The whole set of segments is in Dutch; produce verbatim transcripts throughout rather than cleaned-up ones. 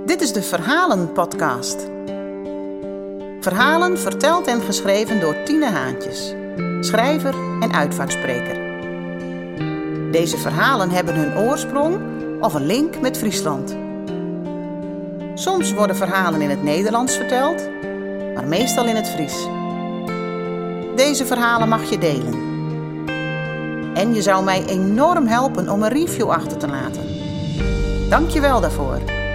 Dit is de Verhalen-podcast. Verhalen verteld en geschreven door Tine Haantjes, schrijver en uitvaartspreker. Deze verhalen hebben hun oorsprong of een link met Friesland. Soms worden verhalen in het Nederlands verteld, maar meestal in het Fries. Deze verhalen mag je delen. En je zou mij enorm helpen om een review achter te laten. Dank je wel daarvoor.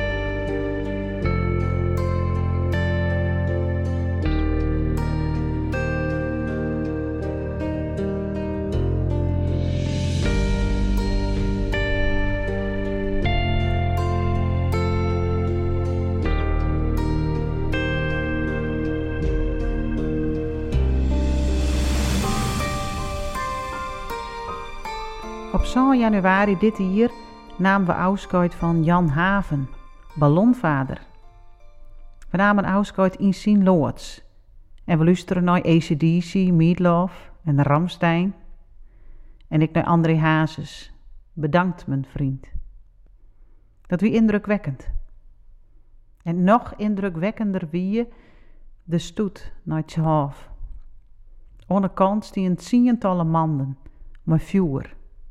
Op zeven januari dit jaar namen we afscheid van Jan Haven, ballonvader. We namen afscheid in Sint Loods en we luisteren naar A C D C, Meatloaf en Rammstein. En ik naar André Hazes. Bedankt, mijn vriend. Dat wie indrukwekkend. En nog indrukwekkender wie de stoet naar het hof. Onder kant die een tientallen mannen, maar vuur.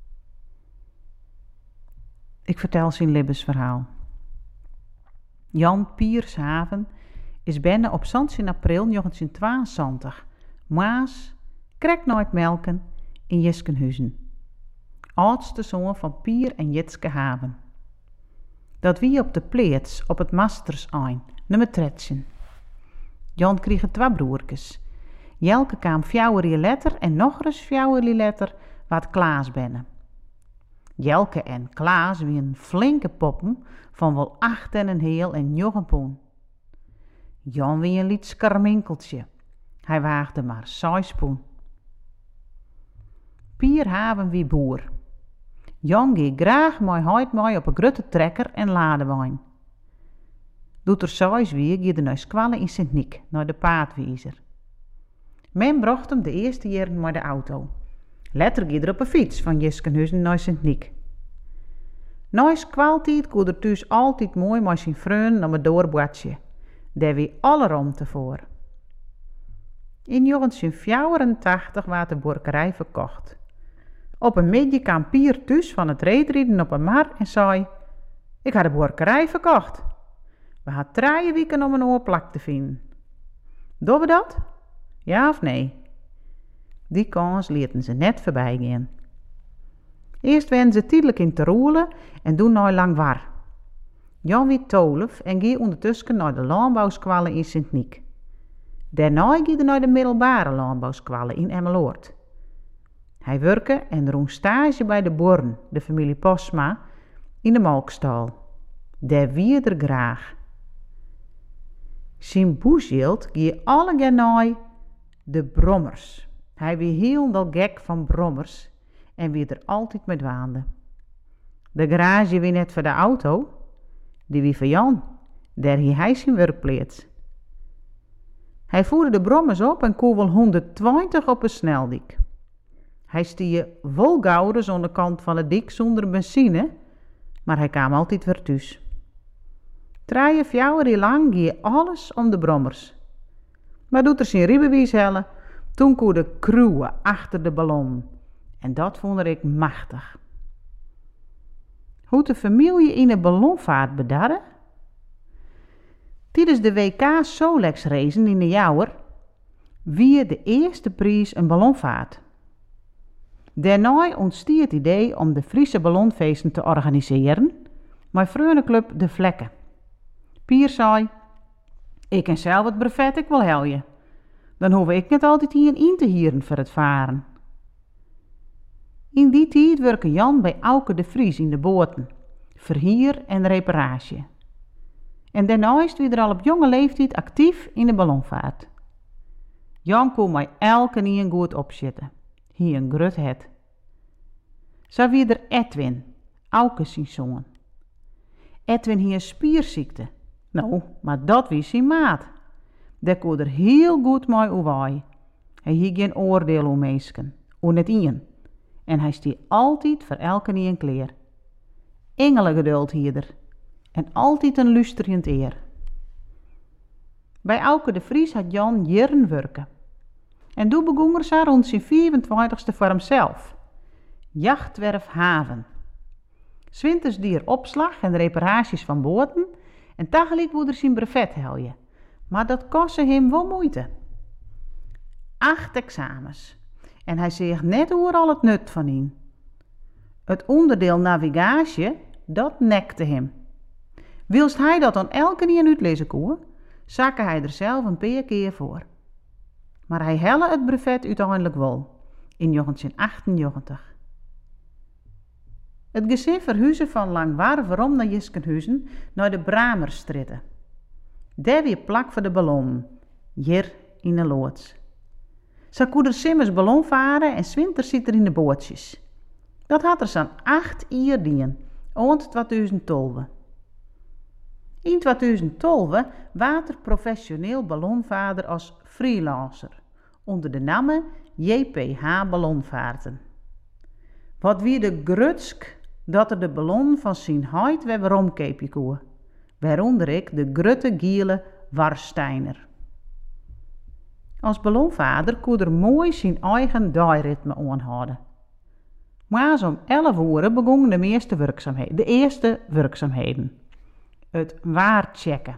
Ik vertel zijn levensverhaal. Jan Piershaven is binnen op zestien april negentien-tweeënzestig, Maas, krek nooit melken in Jeskenhuizen. Oudste zoon van Pier en Jitske Haven. Dat wie op de pleats op het Mastersein, nummer dertien. Jan kreeg twee broertjes. Jelke kwam vier jaar later en nog eens vier jaar later wat Klaas binnen. Jelke en Klaas wien flinke poppen van wel acht en een heel en negen poen. Jan wie een liet skarminkeltje. Hij waagde maar zes poen. Pier Haven wie boer. Jan ging graag mooi huid mooi op een grote trekker en ladewijn. Doet er zes wie ging de naar squallen in Sint-Niek, naar de paardwiezer. Men bracht hem de eerste jaren maar de auto. Later ging er op een fiets van Jeskenhuizen naar Sint-Niek. Na squaltijd kon er thuis altijd mooi met zijn vrienden naar het doorbadje. Daar wie alle ruimte voor. In negentien vierentachtig werd de boerderij verkocht. Op een middag kwam Pier thuis van het reedrijden op een mar en zei: "Ik had de boerderij verkocht. We hadden drie weken om een oorplak te vinden. Doen we dat? Ja of nee?" Die kans lieten ze net voorbij gaan. Eerst werden ze tijdelijk in te roelen en toen nou lang war. Jan wie twaalf en ging ondertussen naar de landbouwskwallen in Sint-Niek. Daarna ging hij naar de middelbare landbouwskwallen in Emmeloord. Hij werkte en droeg stage bij de Born, de familie Posma, in de melkstal. Daar wie er graag. Zijn boesjild ging alle jaar naar de Brommers. Hij wie heel gek van brommers en wie er altijd mee dwaande. De garage wie net voor de auto, die wie van Jan, daar hier hij zijn werkplaats. Hij voerde de brommers op en koe wel honderdtwintig op een sneldik. Hij stie vol gouders aan de kant van het dik zonder benzine, maar hij kwam altijd weer thuis. Drie jaar lang ging alles om de brommers. Maar doet er zijn riebewies hellen, toen kon de kruwen achter de ballon. En dat vond ik machtig. Hoe de familie in de ballonvaart bedarre? Tijdens de W K Solex racen in de Jouwer wie de eerste prijs een ballonvaart. Daarna ontstond het idee om de Friese ballonfeesten te organiseren, met vriendenclub De Vlekken. Pier zei: "Ik ken zelf het brevet, ik wil heljen. Dan hoef ik niet altijd hier in te hieren voor het varen." In die tijd werkte Jan bij Auke de Vries in de boten, verhier en reparatie. En daarna is hij er al op jonge leeftijd actief in de ballonvaart. Jan kon mij elke niet goed opzitten. Hier een grut het. Zo wie er Edwin, Auke zijn zoon. Edwin hier een spierziekte. Nou, maar dat wie zijn maat. Daar kon er heel goed mee oorwaai. Hij hield geen oordeel om meesken, o net ien. En hij stie altijd voor elke nie een kleer. Engelengeduld hierder. en altijd een luisterend eer. Bij Auke de Vries had Jan jaren werken. En toen begon er zo rond zijn vierentwintigste voor hemzelf. Jachtwerf Haven. 's Winters dier opslag en reparaties van boten en tegelijk woed er zijn brevet helje. Maar dat kostte hem wel moeite. Acht examens. En hij zegt net overal het nut van in. Het onderdeel navigatie, dat nekte hem. Wilst hij dat dan elke keer uitlezen kon, zakke hij er zelf een paar keer voor. Maar hij helle het brevet uiteindelijk wel, in negentien achtennegentig. Het gezin verhuizen van Langwarverom naar Jiskenhuizen naar de Bramerstritten. Daar weer plak voor de ballon, hier in de loods. Ze konden simmers ballon varen en 's winters zit er in de bootjes. Dat had er zo'n acht jaar dien, rond tweeduizend twaalf. In tweeduizend twaalf was er professioneel ballonvaarder als freelancer, onder de naam J P H Ballonvaarten. Wat wie de grutsk dat er de ballon van zijn huid weer omkeepje koe, waaronder ik de grutte giele Warsteiner. Als ballonvaarder kon er mooi zijn eigen dagritme aanhouden. Maar om elf uur begonnen de meeste werkzaamheden, de eerste werkzaamheden. Het waarchecken.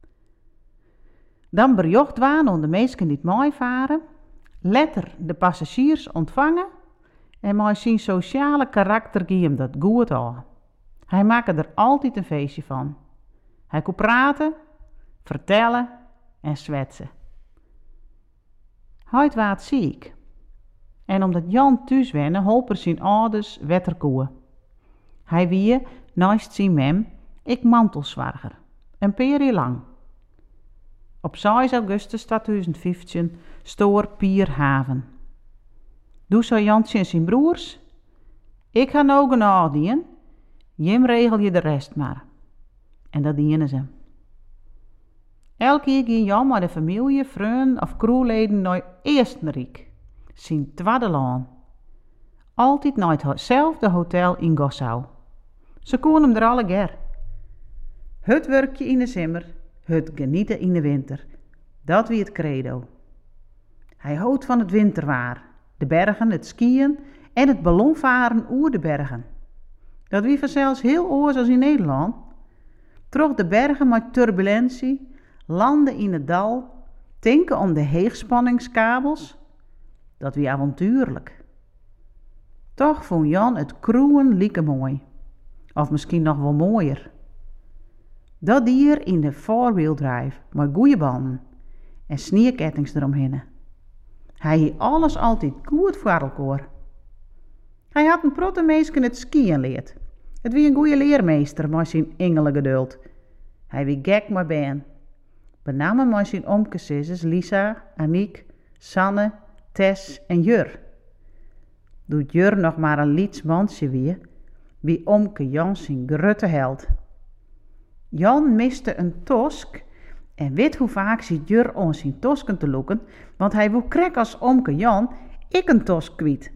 Dan berjocht waan om de mensen die mooi varen, letter de passagiers ontvangen en met zijn sociale karakter gie hem dat goed aan. Hij maakte er altijd een feestje van. Hij kon praten, vertellen en zwetsen. Hij was ziek. En omdat Jan thuis wenne, holpen zijn ouders wetterkoe. Hij wie, naast zijn mem, ik mantelzwarger. Een paar jaar lang. Op zes augustus tweeduizend vijftien stoor Pierhaven. Doe zo Jantje en zijn broers. Ik ga nou genadien. Jim regel je de rest maar. En dat dienen ze. Elke keer ging Jan met de familie, vrienden of crewleden naar Eerstenrijk. Zijn tweede laan. Altijd naar hetzelfde hotel in Gossau. Ze konden hem er alle ger. Het werkje in de zomer, het genieten in de winter. Dat wie het credo. Hij houdt van het winterwaar, de bergen, het skiën en het ballonvaren oer de bergen. Dat wie vanzelfs heel oors als in Nederland. Troch de bergen met turbulentie, landen in het dal, denken om de heegspanningskabels. Dat wie avontuurlijk. Toch vond Jan het kroeën lieke mooi. Of misschien nog wel mooier. Dat dier in de four-wheel drive, met goeie banden en snierkettings eromheen. Hij hield alles altijd goed voor elkaar. Hij had een protte meisken het skiën leerd. Het wie een goeie leermeester met zijn engelengeduld. Hij wie gek maar ben. Benamen met zijn omkesissers Lisa, Aniek, Sanne, Tess en Jur. Doet Jur nog maar een liets mansje weer, wie omke Jan zijn grutte held. Jan miste een tosk en weet hoe vaak ziet Jur om zijn tosken te loeken, want hij wil krek als omke Jan ik een tosk kwijt.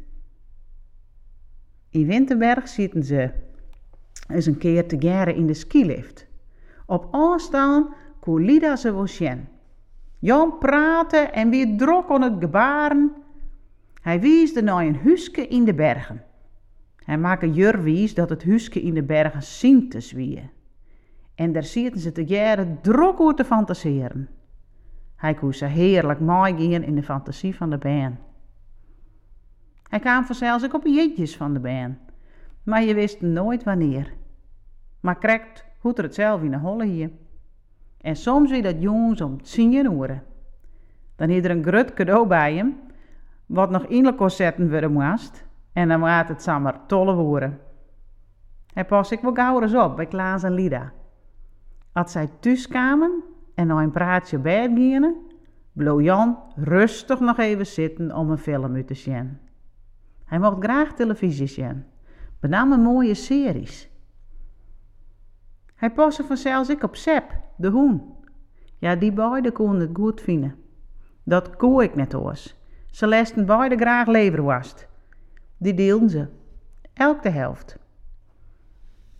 In Winterberg zitten ze eens een keer te geren in de skilift. Op afstand kon Lida ze wel zien. Jan praatte en weer drok aan het gebaren. Hij wiesde naar een huske in de bergen. Hij maakte Jur wies dat het huske in de bergen Sintes wie. En daar zitten ze te jaren drok over te fantaseren. Hij kon ze heerlijk meegaan in de fantasie van de band. Hij kwam vanzelfs ook op jetjes van de band. Maar je wist nooit wanneer. Maar krekt hoe er het zelf in de holle hier. En soms weer dat jongens om tien uur. Dan had er een grut cadeau bij hem, wat nog in de corsetten worden moest. En dan was het samen tolle woorden. Hij pas ik wel gauw eens op bij Klaas en Lida. Als zij thuis kwamen en na een praatje bij gingen, bleef Jan rustig nog even zitten om een film uit te zien. Hij mocht graag televisie zien, met name mooie series. Hij paste vanzelfs ik op Sepp, de hoen. Ja, die beiden konden het goed vinden. Dat kon ik net oors. Ze lesten beide graag leverworst. Die deelden ze, elk de helft.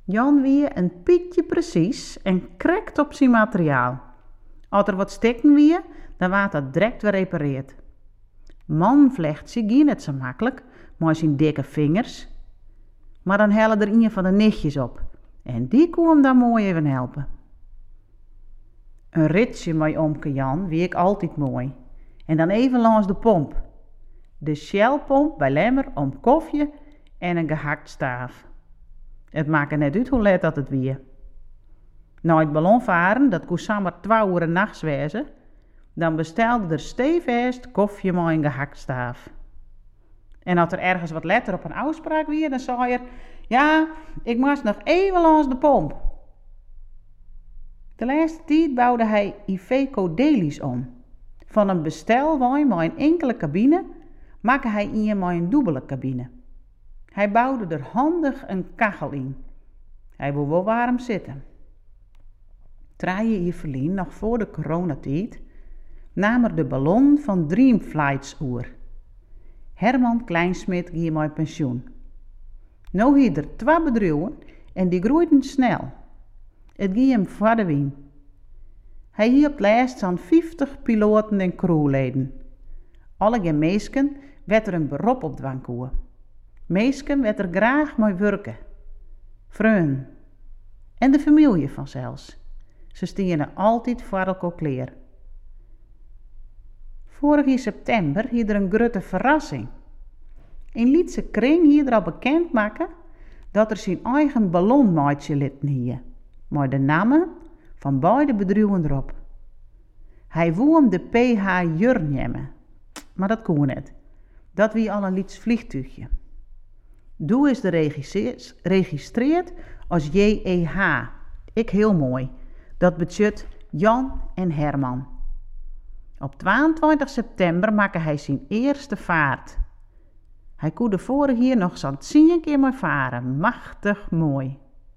Jan wie een pietje precies en krekt op zijn materiaal. Als er wat stikken wie, dan wordt dat direct weer repareerd. Man vlecht zich niet zo makkelijk, met zijn dikke vingers. Maar dan hellen er een van de nichtjes op. En die kon hem dan mooi even helpen. Een ritje met omke Jan wie ik altijd mooi. En dan even langs de pomp. De Shell-pomp bij Lemmer om koffie en een gehakt staaf. Het maakt net uit hoe laat dat het weer. Nou het ballonvaren, dat kost samen twee uur nachts wezen, dan bestelde er stevast koffie met een gehakt staaf. En als er ergens wat letter op een afspraak weer, dan zei er, ja, ik moest nog even langs de pomp. De laatste tijd bouwde hij Iveco Dailies om. Van een bestelwijn met een enkele cabine, maakte hij in met een dubbele cabine. Hij bouwde er handig een kachel in. Hij wil wel warm zitten. Traaien je verlien nog voor de coronatijd, nam er de ballon van Dreamflights oer. Herman Kleinsmit ging met pensioen. Nou hier er twee bedrijven en die groeiden snel. Het ging hem voor de wien. Hij hier op het laatst zo'n vijftig piloten en crewleden. Alle gemeesken werd er een beroep op dwangkoe. Meesken werd er graag mee werken. Vreun. En de familie vanzelfs. Ze stieren altijd voor elkaar kleer. Vorig september hier er een grote verrassing. In Lietse kring hier er al bekend maken dat er zijn eigen ballonmaatje lid hier. Met de namen van beide bedrijven erop. Hij wou hem de P H Jur nemen. Maar dat kon niet. Dat wie al een Liets vliegtuigje. Doe is de registreerd als J E H. Ik heel mooi. Dat betekent Jan en Herman. Op tweeëntwintig september maakte hij zijn eerste vaart. Hij kon de vorige hier nog zo'n tien keer mee varen. Machtig mooi.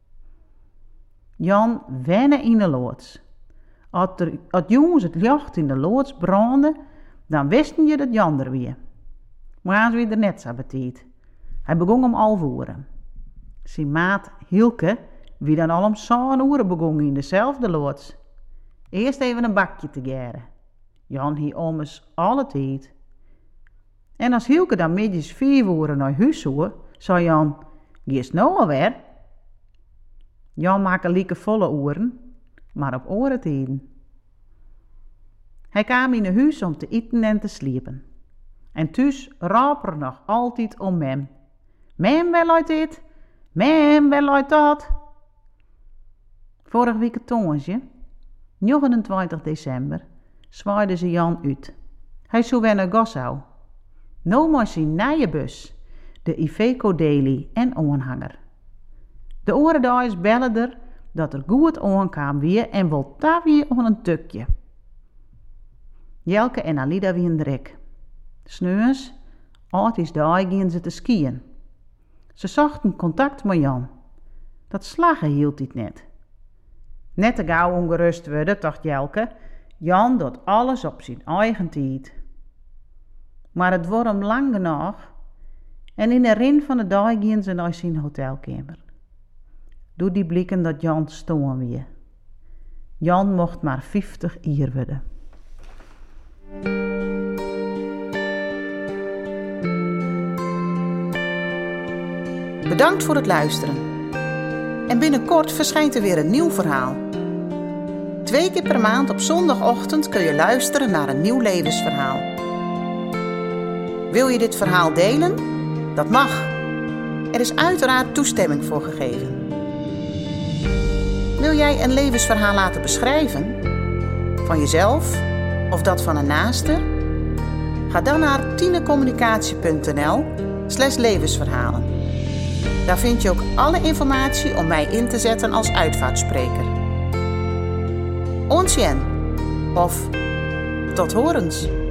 Jan wenne in de loods. Als het jongens het licht in de loods brandde, dan wisten je dat Jan er weer. Maar aan wie er net zo betiet. Hij begon om alvoeren. Zijn maat Hielke, wie dan al om zo'n uren begon in dezelfde loods. Eerst even een bakje te geren. Jan hier ommers alle tijd. En als Hielke dan middags vier uur naar huis zou, zei Jan, gist nou alweer? Jan maakte lieke volle uren, maar op oren tijden. Hij kwam in huis om te eten en te sliepen. En thuis raap er nog altijd om mem. Mem, wel uit dit? Mem, wel uit dat? Vorige week het tongensje, negenentwintig december, zwaaide ze Jan uit. Hij zou weer naar Gossau. Nou maar zijn nieuwe bus, de Iveco Daily en aanhanger. De orendaars bellen er dat er goed aankwam weer en wil daar weer om een tukje. Jelke en Alida wien druk. Sneus, altijd daar gingen ze te skiën. Ze zochten contact met Jan. Dat slagen hield hij net. Net te gauw ongerust worden, dacht Jelke. Jan doet alles op zijn eigen tijd. Maar het wordt hem lang genoeg en in de rin van de dag gingen ze naar zijn hotelkamer. Doe die blikken dat Jan stoon weer. Jan mocht maar vijftig jaar worden. Bedankt voor het luisteren. En binnenkort verschijnt er weer een nieuw verhaal. Twee keer per maand op zondagochtend kun je luisteren naar een nieuw levensverhaal. Wil je dit verhaal delen? Dat mag. Er is uiteraard toestemming voor gegeven. Wil jij een levensverhaal laten beschrijven? Van jezelf of dat van een naaste? Ga dan naar tinecommunicatie punt n l slash levensverhalen. Daar vind je ook alle informatie om mij in te zetten als uitvaartspreker. Onsjen of tot horens.